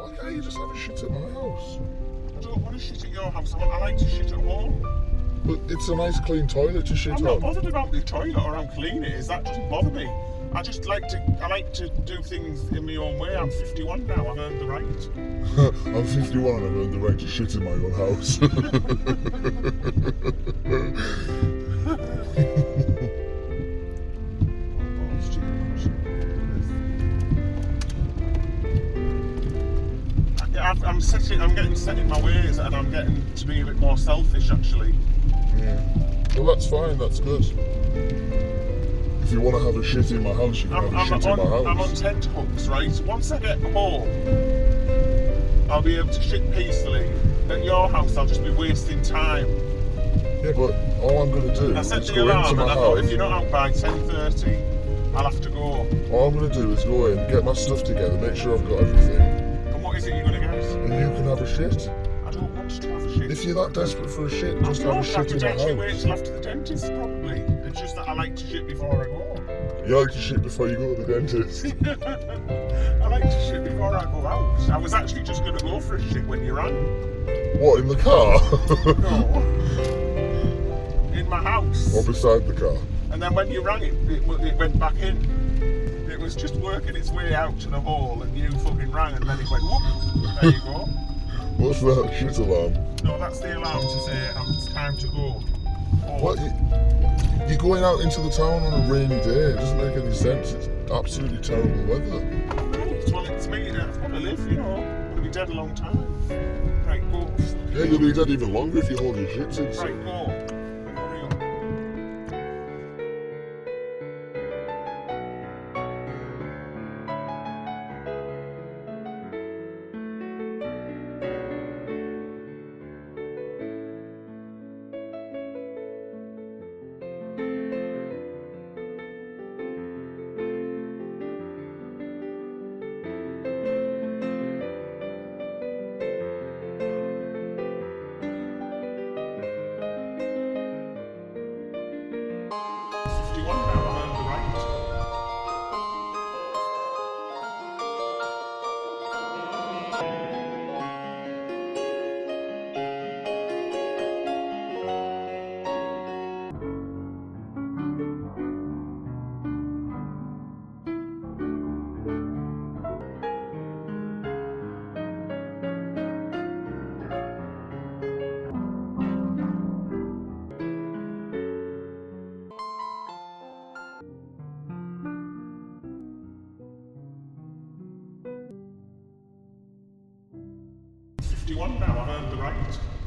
Why can't you just have a shit at my house? I don't want to shit at your house. I like to shit at home. But it's a nice clean toilet to shit I'm not on. bothered about the toilet or how clean it is. That doesn't bother me. I like to do things in my own way. I'm 51 now. I've earned the right. I'm 51 and I've earned the right to shit in my own house. I'm getting set in my ways, and I'm getting to be a bit more selfish, actually. Yeah. Well, that's fine. That's good. If you want to have a shit in my house, you can have a shit in my house. I'm on tent hooks, right? Once I get home, I'll be able to shit peacefully. At your house, I'll just be wasting time. Yeah, but all I'm going to do is the go alarm, into my and I house. thought, if you're not out by 10:30, I'll have to go. All I'm going to do is go in, get my stuff together, make sure I've got everything. And what is it you're going to get? And you can have a shit. I don't want to have a shit. If you're that desperate for a shit, just have a shit in my house. I wait till after the dentist, probably. It's just that I like to shit before I go. You like to shit before you go to the dentist? I like to shit before I go out. I was actually just going to go for a shit when you rang. What, in the car? No. In my house. Or beside the car? And then when you rang it went back in. It was just working its way out to the hole, and you fucking rang, and then it went whoop. There you go. What's that? Shit alarm? No, that's the alarm to say it's time to go. Oh. What? You're going out into the town on a rainy day. It doesn't make any sense. It's absolutely terrible weather. Right, well, it's me. I've got to live, you know. I'm going to be dead a long time. Right, go. Yeah, you'll be dead even longer if you hold your shits in. Right, go. Hurry up. Now, I've earned the right.